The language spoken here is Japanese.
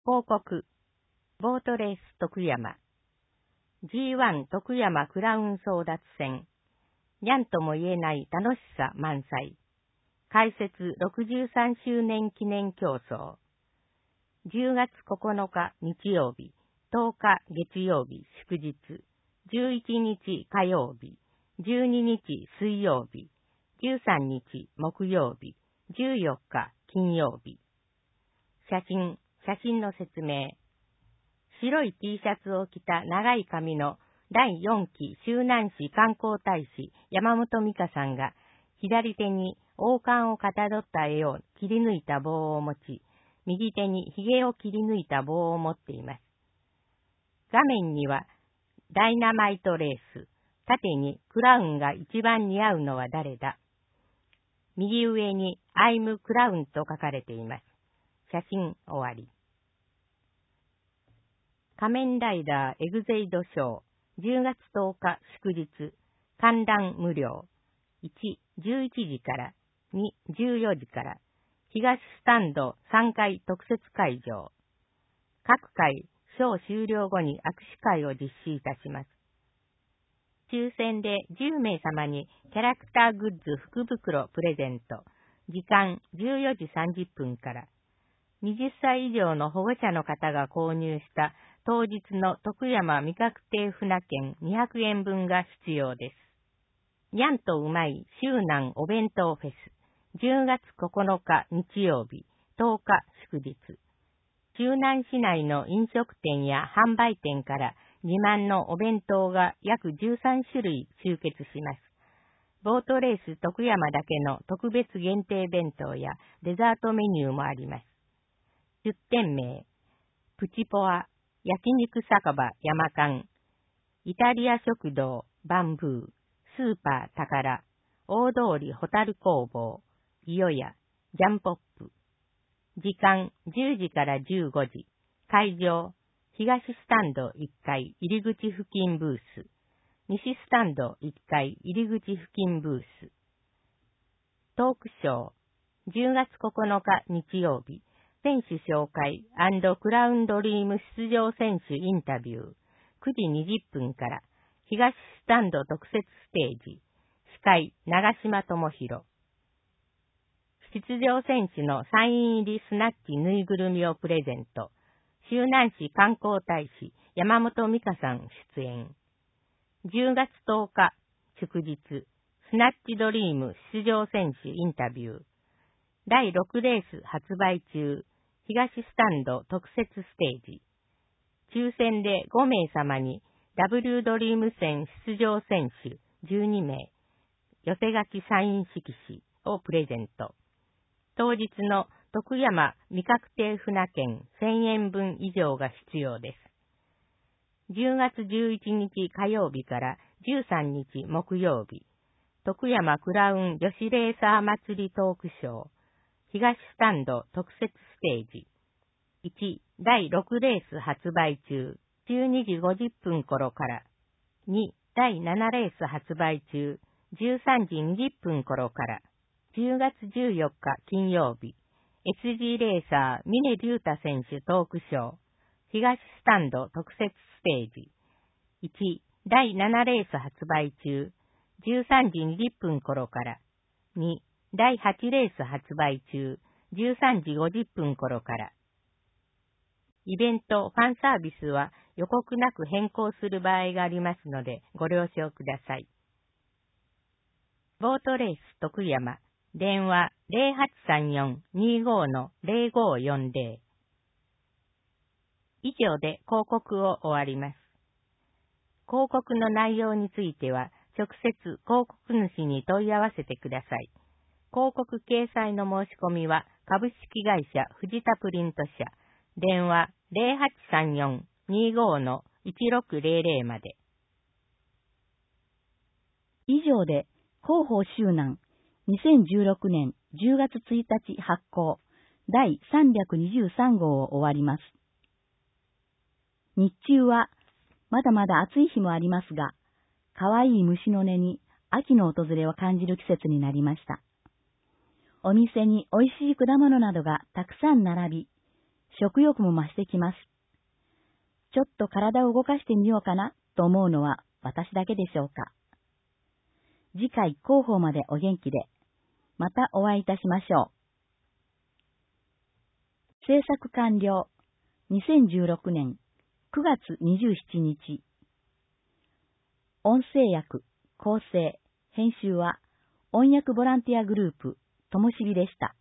広告、ボートレース徳山、G1 徳山クラウン争奪戦、にゃんとも言えない楽しさ満載、開設63周年記念競争、10月9日日曜日、10日月曜日祝日、11日火曜日、12日水曜日、13日木曜日、14日金曜日。写真の説明。白い T シャツを着た長い髪の第4期周南市観光大使山本美香さんが、左手に王冠をかたどった絵を切り抜いた棒を持ち、右手に髭を切り抜いた棒を持っています。画面にはダイナマイトレース、縦にクラウンが一番似合うのは誰だ。右上にアイムクラウンと書かれています。写真終わり。仮面ライダーエグゼイドショー、10月10日祝日、観覧無料。1、11時から、2、14時から、東スタンド3階特設会場。各回、ショー終了後に握手会を実施いたします。抽選で10名様にキャラクターグッズ福袋プレゼント。時間14時30分から。20歳以上の保護者の方が購入した当日の徳山味覚亭船券200円分が必要です。にゃんとうまい周南お弁当フェス。10月9日日曜日、10日祝日。周南市内の飲食店や販売店から自慢のお弁当が約13種類集結します。ボートレース徳山だけの特別限定弁当やデザートメニューもあります。出店名、プチポア、焼肉酒場山間、イタリア食堂バンブー、スーパー宝、大通りホタル工房、いよや、ジャンポップ。時間10時から15時。会場、東スタンド1階入り口付近ブース。西スタンド1階入り口付近ブース。トークショー、10月9日日曜日。選手紹介&クラウンドリーム出場選手インタビュー。9時20分から。東スタンド特設ステージ。司会、長島智博。出場選手のサイン入りスナッチぬいぐるみをプレゼント。周南市観光大使山本美香さん出演。10月10日祝日、スナッチドリーム出場選手インタビュー。第6レース発売中、東スタンド特設ステージ。抽選で5名様に W ドリーム戦出場選手12名、寄せ書きサイン色紙をプレゼント。当日の徳山味覚亭船券1000円分以上が必要です。10月11日火曜日から13日木曜日、徳山クラウン女子レーサー祭りトークショー、東スタンド特設ステージ。1、第6レース発売中、12時50分頃から。2、第7レース発売中、13時20分頃から。10月14日金曜日、SG レーサー峰竜太選手トークショー、東スタンド特設ステージ。1、第7レース発売中、13時20分頃から。2、第8レース発売中、13時50分頃から。イベント、ファンサービスは予告なく変更する場合がありますのでご了承ください。ボートレース徳山、電話 0834-25-0540。以上で広告を終わります。広告の内容については直接広告主に問い合わせてください。広告掲載の申し込みは株式会社藤田プリント社、電話 0834-25-1600 まで。 以上で広報周南2016年10月1日発行第323号を終わります。日中はまだまだ暑い日もありますが、かわいい虫の音に秋の訪れを感じる季節になりました。お店に美味しい果物などがたくさん並び、 食欲も増してきます。ちょっと体を動かしてみようかなと思うのは私だけでしょうか。次回広報までお元気で、またお会いいたしましょう。制作完了。2016年9月27日。音声訳、構成、編集は音訳ボランティアグループ、ともしびでした。